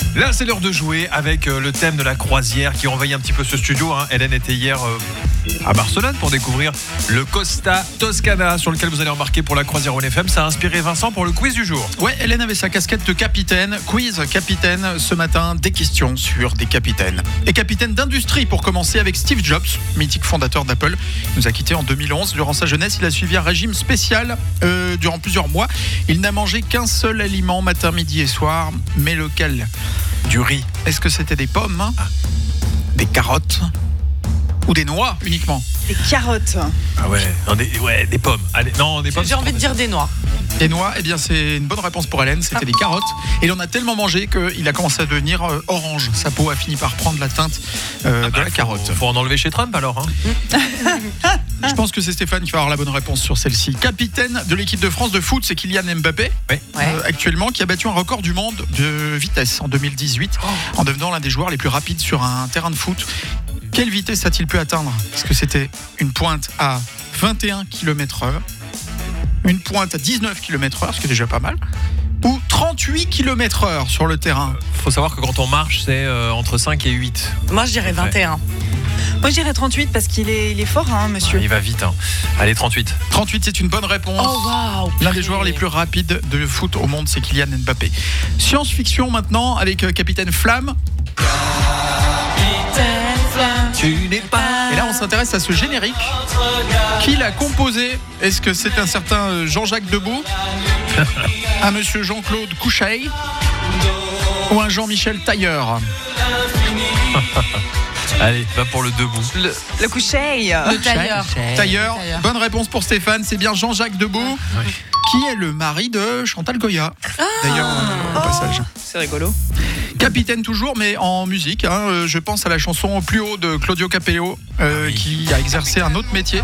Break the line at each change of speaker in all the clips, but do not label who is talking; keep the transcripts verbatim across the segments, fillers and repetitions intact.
Là, c'est l'heure de jouer avec euh, le thème de la croisière qui envahit un petit peu ce studio. Hein. Hélène était hier euh, à Barcelone pour découvrir le Costa Toscana sur lequel vous allez embarquer pour la croisière One F M. Ça a inspiré Vincent pour le quiz du jour.
Ouais, Hélène avait sa casquette de capitaine. Quiz capitaine ce matin, des questions sur des capitaines. Et capitaine d'industrie pour commencer avec Steve Jobs, mythique fondateur d'Apple. Il nous a quittés en deux mille onze. Durant sa jeunesse, il a suivi un régime spécial euh, durant plusieurs mois. Il n'a mangé qu'un seul aliment matin, midi et soir. Mais lequel ?
Du riz.
Est-ce que c'était des pommes, ah. des carottes ou des noix uniquement ?
Des carottes.
Ah ouais, non, des, ouais, des pommes. Allez, non, des pommes.
J'ai envie de dire des noix.
Des noix, eh bien c'est une bonne réponse pour Hélène, c'était ah. des carottes. Et il en a tellement mangé qu'il a commencé à devenir euh, orange. Sa peau a fini par prendre la teinte euh, ah bah, de la
faut,
carotte.
Faut en enlever chez Trump alors. Hein.
Je pense que c'est Stéphane qui va avoir la bonne réponse sur celle-ci. Capitaine de l'équipe de France de foot, c'est Kylian Mbappé,
oui.
euh, actuellement, qui a battu un record du monde de vitesse en deux mille dix-huit, oh. en devenant l'un des joueurs les plus rapides sur un terrain de foot. Quelle vitesse a-t-il pu atteindre ? Est-ce que c'était une pointe à vingt et un kilomètres heure, une pointe à dix-neuf kilomètres heure, ce qui est déjà pas mal, ou trente-huit kilomètres heure sur le terrain ?
Il faut savoir que quand on marche, c'est euh, entre cinq et huit.
Moi, je dirais vingt et un.
Moi, je dirais trente-huit parce qu'il est, il est fort, hein, monsieur.
Ah, il va vite. Hein. Allez, trente-huit.
trente-huit, c'est une bonne réponse.
Oh, wow.
L'un des joueurs les plus rapides de foot au monde, c'est Kylian Mbappé. Science-fiction maintenant, avec euh, Capitaine Flamme.
Tu n'es pas.
Et là, on s'intéresse à ce générique. Qui l'a composé ? Est-ce que c'est un certain Jean-Jacques Debout, un monsieur Jean-Claude Coucheil ou un Jean-Michel Tailleur ?
Allez, va pour le debout.
Le, le Coucheil.
Le Tailleur.
Tailleur. Bonne réponse pour Stéphane. C'est bien Jean-Jacques Debout,
oui.
qui est le mari de Chantal Goya. Ah. D'ailleurs, euh, au passage.
C'est rigolo.
Capitaine toujours, mais en musique. Hein, euh, je pense à la chanson Plus haut de Claudio Capeo, euh, oui. qui a exercé un autre métier.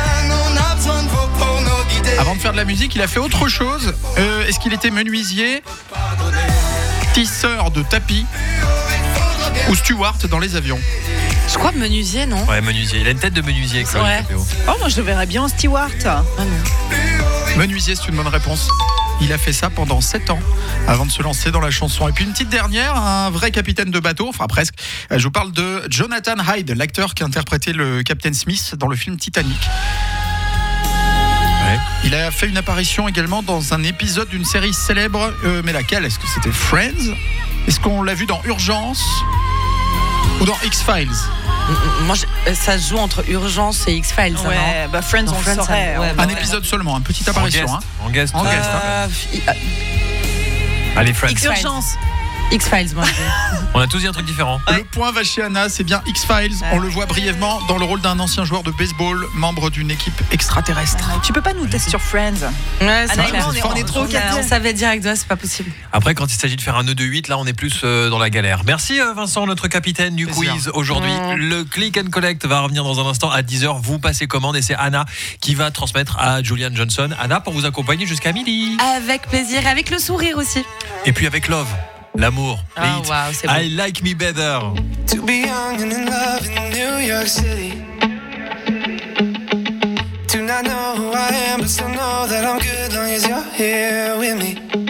Avant de faire de la musique, il a fait autre chose. Euh, est-ce qu'il était menuisier, tisseur de tapis ou steward dans les avions ?
Je crois menuisier, non ?
Ouais, menuisier. Il a une tête de menuisier, Claudio
ouais.
Capeo.
Oh, moi je le verrais bien en steward. Ah
non. Menuisier, c'est une bonne réponse. Il a fait ça pendant sept ans avant de se lancer dans la chanson. Et puis une petite dernière, un vrai capitaine de bateau, enfin presque. Je vous parle de Jonathan Hyde, l'acteur qui a interprété le Captain Smith dans le film Titanic.
Ouais.
Il a fait une apparition également dans un épisode d'une série célèbre. Euh, mais laquelle ? Est-ce que c'était Friends ? Est-ce qu'on l'a vu dans Urgence ? Ou dans X-Files ?
Moi, je, ça se joue entre Urgence et X-Files.
Ouais,
hein,
bah Friends,
non,
on
Friends,
le saurait.
ouais,
un
bah,
épisode ouais. seulement, une petite apparition.
En guest.
Hein.
En guest.
Euh,
hein. Allez, Friends.
Urgence.
X-Files, moi.
On a tous dit un truc différent.
Le point va chez Anna, c'est bien X-Files. Ouais. On le voit brièvement dans le rôle d'un ancien joueur de baseball, membre d'une équipe extraterrestre.
Ah, tu peux pas nous tester sur Friends ?
Ouais,
c'est Anna, on, est, on est trop
on, on savait direct, ouais, c'est pas possible.
Après, quand il s'agit de faire un nœud de huit, là, on est plus euh, dans la galère. Merci Vincent, notre capitaine du
Plaisir.
quiz aujourd'hui. Mmh. Le Click and Collect va revenir dans un instant à dix heures. Vous passez commande et c'est Anna qui va transmettre à Julian Johnson. Anna, pour vous accompagner jusqu'à midi.
Avec plaisir, avec le sourire aussi.
Et puis avec Love. L'amour,
oh,
les hits.
Wow, c'est beau.
I like me better.
To be young and in love in New York City. To not know who I am, but still know that I'm good long as you're here with me.